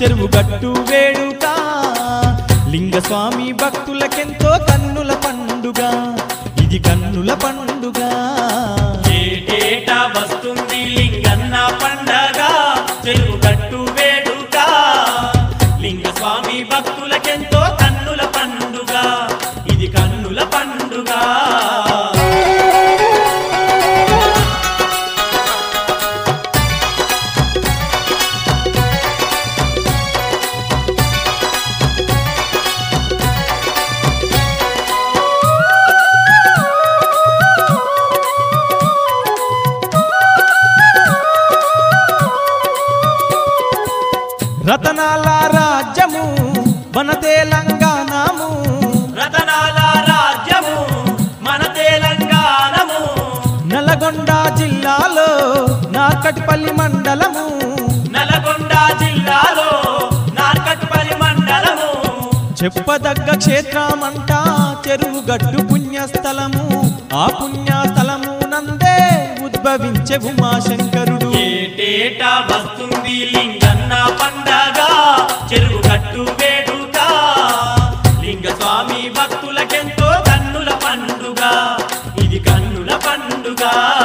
చెరువు గట్టు వేడుక లింగస్వామి భక్తులకెంతో కన్నుల పండుగ ఇది కన్నుల పండుగ ఏటేటా వస్తుంది లింగన్న పండగ చెరువు గట్టు వేడుక లింగస్వామి భక్తులకెంతో కన్నుల పండుగ ఇది కన్నుల పండుగ రతనాల రాజ్యము మన తెలంగాణము రతనాల రాజ్యము మన తెలంగాణము నల్గొండ జిల్లాలో నార్కట్పల్లి మండలము నల్గొండ జిల్లాలో నార్కట్పల్లి మండలము చెప్పదగ్గ క్షేత్రమంట చెరువు గట్టు పుణ్యస్థలము ఆ పుణ్యస్థలము నందే ఉద్భవించే ఉమాశంకరుడు ఏటేటా వస్తుంది లింగన్న పండగ చెరువు గట్టు వేడుక లింగస్వామి భక్తులకెంతో కన్నుల పండుగ ఇది కన్నుల పండుగ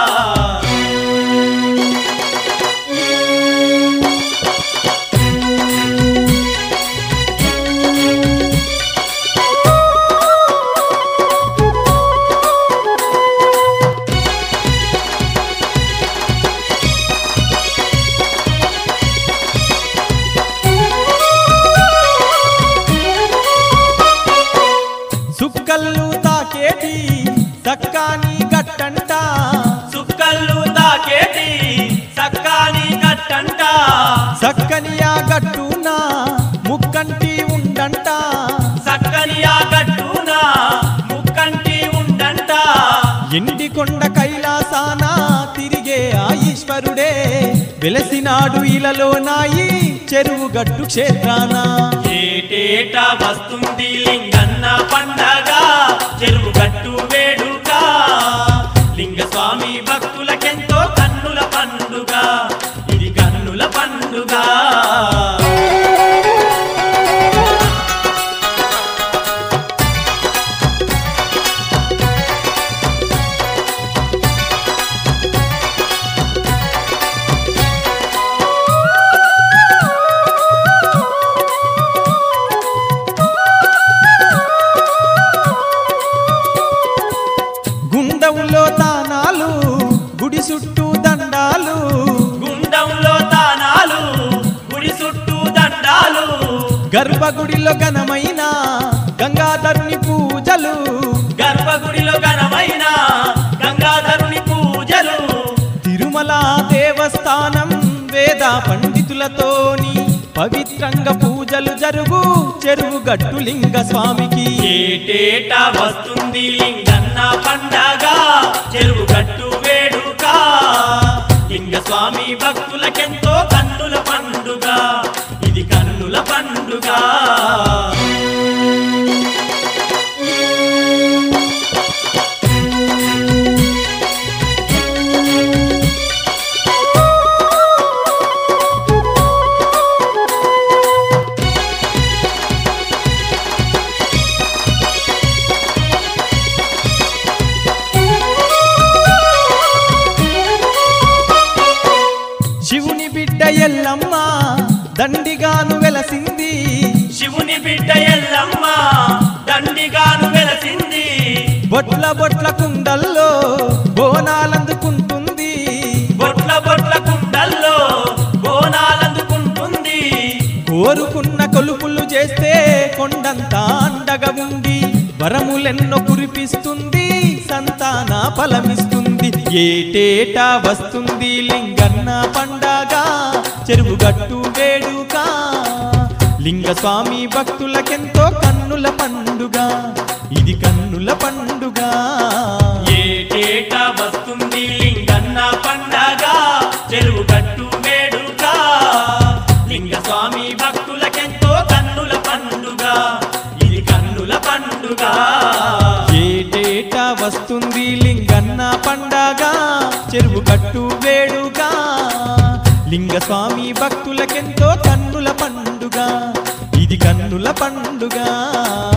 సుక్కల్లు తాకేటి సక్కాని గట్టంట సుక్కల్లు తాకేటి సక్కాని గట్టంట సక్కని ఆ గట్టున ముక్కంటి ఉండంట సక్కని ఆ గట్టున ముక్కంటి ఉండంట ఎండికొండ కైలాసాన తిరిగే ఆ ఈశ్వరుడే వెలసినాడు ఇలలో నాయి చెరువు గట్టు క్షేత్రాన ఏటేటా వస్తుంది లింగన్న పండగ చెరువు గట్టు వేడుక లింగస్వామి భక్తులకెంతో కన్నుల పండుగ ఇది కన్నుల పండుగ గుండంలో తానాలు గుడి చుట్టూ దండాలు గుండంలో తానాలు గుడి చుట్టూ దండాలు గర్భగుడిలో ఘనమైన గంగాధరుని పూజలు గర్భగుడిలో ఘనమైన గంగాధరుని పూజలు తిరుమల దేవస్థానం వేద పండితులతోని పవిత్రంగా పూజలు జరుగు చెరువు గట్టు లింగ స్వామికి ఏటేటా వస్తుంది లింగన్న పండగ చెరువు గట్టు వేడుక లింగస్వామి భక్తులకెంతో కన్నుల పండుగ ఇది కన్నుల పండుగ శివుని బిడ్డ ఎల్లమ్మ దండిగాను వెలసింది శివుని బిడ్డ ఎల్లమ్మ దండిగాను వెలసింది బొట్ల బొట్ల కుండల్లో బోనాలందుకుంటుంది బొట్ల బొట్ల కుండల్లో బోనాలందుకుంటుంది కోరుకున్న కొలుపులు చేస్తే కొండంతా అండగా ఉండి వరములెన్నో కురిపిస్తుంది సంతాన ఫలమిస్తుంది ఏటేటా వస్తుంది లింగన్న పండగ చెరువు గట్టు వేడుక లింగస్వామి భక్తులకెంతో కన్నుల పండుగ ఇది కన్నుల పండుగ ఏటేటా వస్తుంది లింగన్న పండగ చెరువు గట్టు వేడుక లింగస్వామి భక్తులకెంతో కన్నుల పండుగ ఇది కన్నుల పండుగ ఏటేటా వస్తుంది లింగన్న పండగ చెరువు గట్టు వేడుక లింగస్వామి భక్తులకెంతో కన్నుల పండుగ ఇది కన్నుల పండుగ